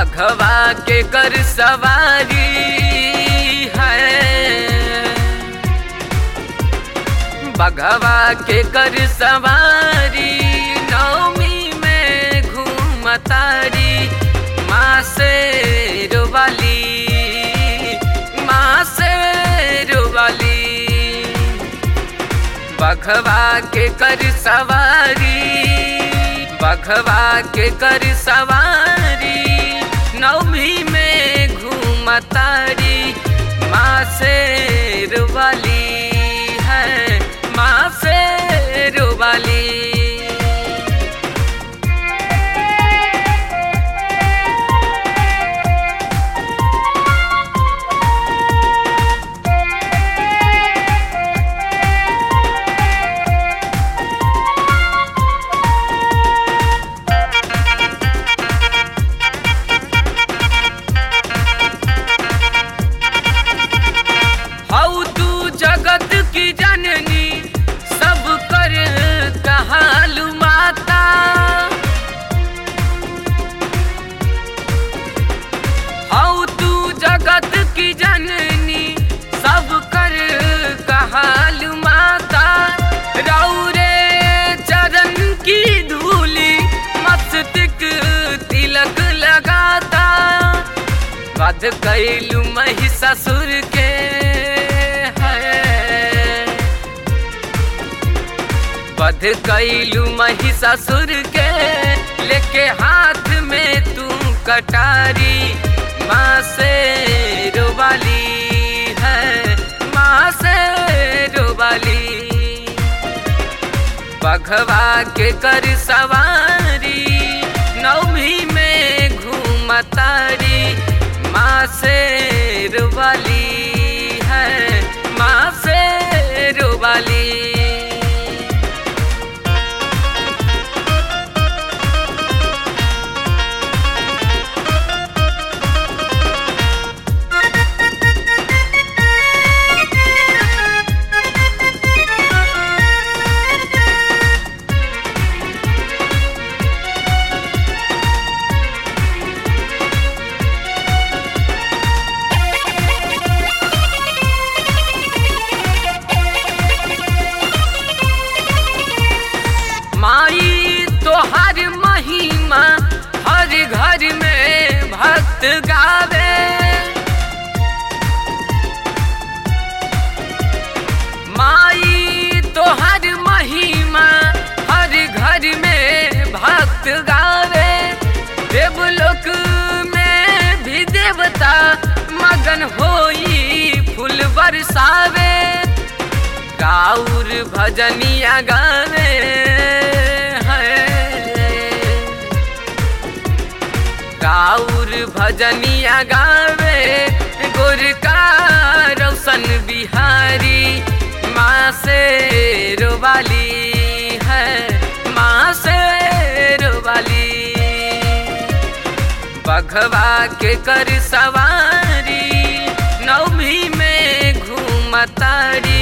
बघवा के कर सवारी है, बघवा के कर सवारी नवमी में घूमतारी माँ शेर वाली, माँ शेर वाली। बघवा के कर सवारी, बघवा के कर सवारी नवमी में घूमतारी माँ शेर वाली है, माँ शेर वाली। जगत की जननी सब कर कहालू माता, हऊ तू जगत की जननी सब कर कहालू माता। रौरे चरण की धूली मस्तक तिलक लगाता, वध कैलू महिषासुर के वध कैलू महिषासुर के लेके हाथ में तू कटारी माँ शेर वाली है, माँ शेर वाली। बघवा के कर सवारी नवमी में घूमतारी माँ शेर वाली है, माँ शेर वाली। माई तो हर महिमा हर घर में भक्त गावे, माई तो हर महिमा हर घर में भक्त गावे। देवलोक में भी देवता मगन होई फूल बरसावे, गाउर भजनिया गावे गाउर भजनिया गावे गोरका रोशन बिहारी माँ शेर वाली है, माँ शेर वाली। बघवा के कर सवारी नवमी में घूमतारी